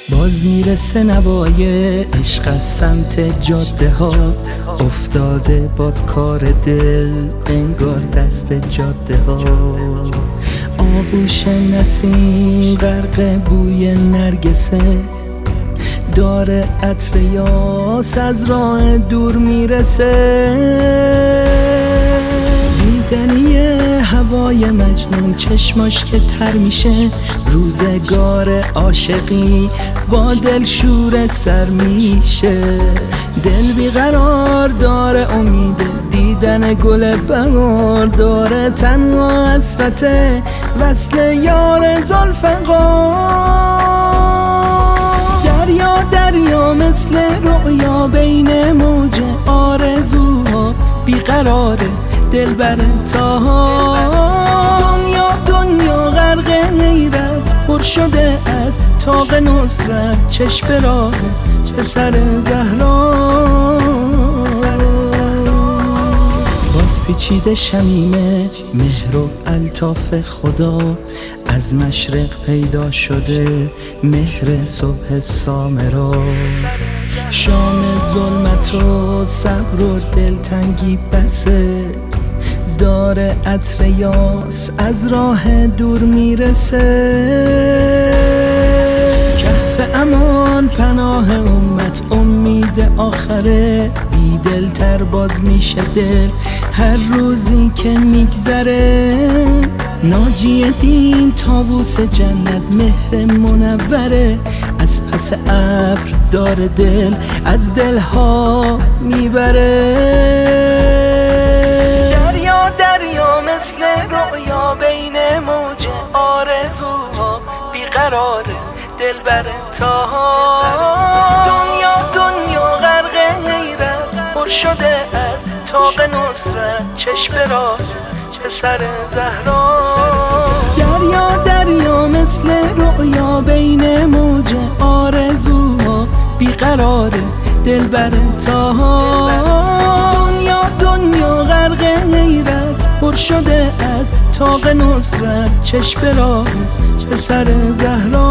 باز میرسه نوای عشق از سمت جاده ها، افتاده باز کار دل انگار دست جاده ها. آغوش نسیم غرق بوی نرگسه، داره عطر یاس از راه دور میرسه. دیدنی هوای مجنون چشماش که تر میشه، روزگار عاشقی با دل شور سر میشه. دل بیقرار داره امید دیدن گل بهار، داره تنها حسرت وصل یار ذوالفقار. دریا مثل رؤیا بین موج آرزوها، بیقراره دلبر تاها. دنیا غرق حیرت پر شده از طاق نصرت، چشم راه پسر زهرا. باز پیچیده شمیمه مهر و الطاف خدا، از مشرق پیدا شده مهر صبح سامرا. شام ظلمت و صبر و دلتنگی بسه، داره عطر یاس از راه دور میرسه. کهف امان پناه امت امید آخره، بی دل تر باز میشه دل هر روزی که میگذره. ناجی دین طاووس جنت مهر منوره، از پس ابر داره دل از دلها میبره. دریا مثل رؤیا بین موج آرزوها، بیقراره دلبر تاها. دنیا غرق حیرت پر شده از طاق نصرت، چشم راه پسر زهرا. دریا مثل رؤیا بین موج آرزوها، بیقراره دلبر تاها. دنیا غرق حیرت پر شده از طاق نصرت، چشم راه پسر زهرا.